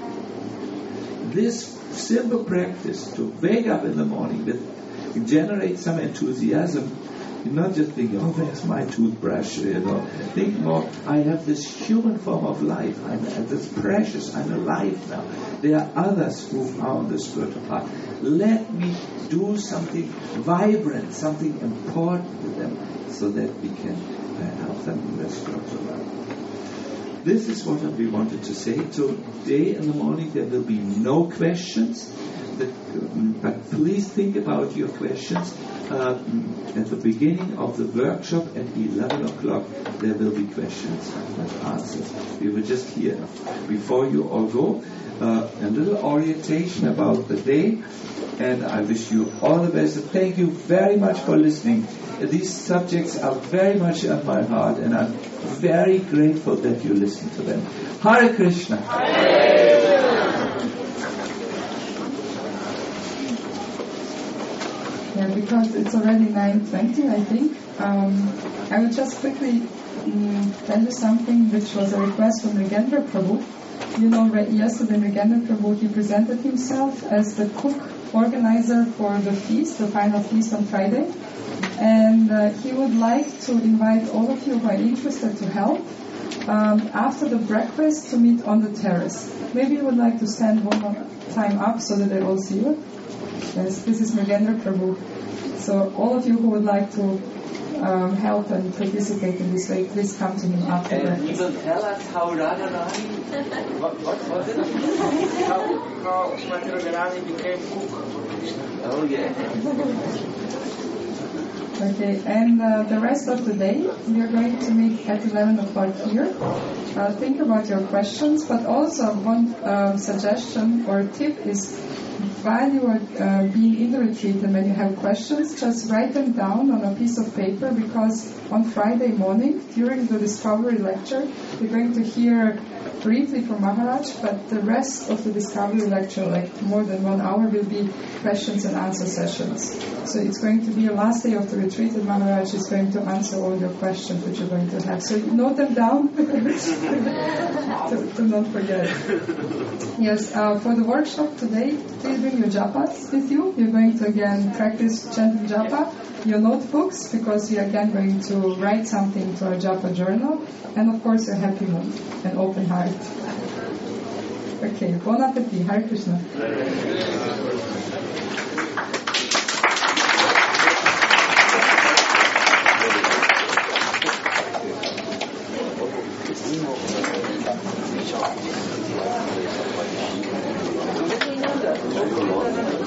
This simple practice to wake up in the morning generate some enthusiasm. You not just think, oh, where's my toothbrush? Think more, I have this human form of life. That's precious. I'm alive now. There are others who found the spiritual path. Let me do something vibrant, something important to them, so that we can help them in their spiritual life. This is what we wanted to say. Today in the morning there will be no questions, but please think about your questions. At the beginning of the workshop at 11 o'clock there will be questions and answers. We will just hear, before you all go, a little orientation about the day, and I wish you all the best. And thank you very much for listening. These subjects are very much on my heart, and I'm very grateful that you listen to them. Hare Krishna. Yeah, because it's already 9:20, I think. I will just quickly tell you something which was a request from Nagendra Prabhu. Yesterday Nagendra Prabhu, he presented himself as the cook organizer for the feast, the final feast on Friday. And he would like to invite all of you who are interested to help after the breakfast to meet on the terrace. Maybe you would like to stand one more time up so that they all see you. Yes, this is Nagendra Prabhu. So all of you who would like to help and participate in this way, please come to him after breakfast. And he will tell us how Radharani, what was it? How Srimati Radharani became cook. Oh yeah. Okay, and the rest of the day, we are going to meet at 11 o'clock here. Think about your questions, but also one suggestion or tip is, while you are being in the retreat and when you have questions, just write them down on a piece of paper, because on Friday morning, during the Discovery lecture, you're going to hear briefly from Maharaj, but the rest of the discovery lecture, like more than 1 hour, will be questions and answer sessions. So it's going to be your last day of the retreat, and Maharaj is going to answer all your questions which you're going to have. So note them down to not forget. Yes, for the workshop today, please bring your japas with you. You're going to again practice chanting japa, your notebooks, because we are again going to write something to our japa journal, and of course your happy mood and open heart. Okay, bon appetit. Hare Krishna. Thank you.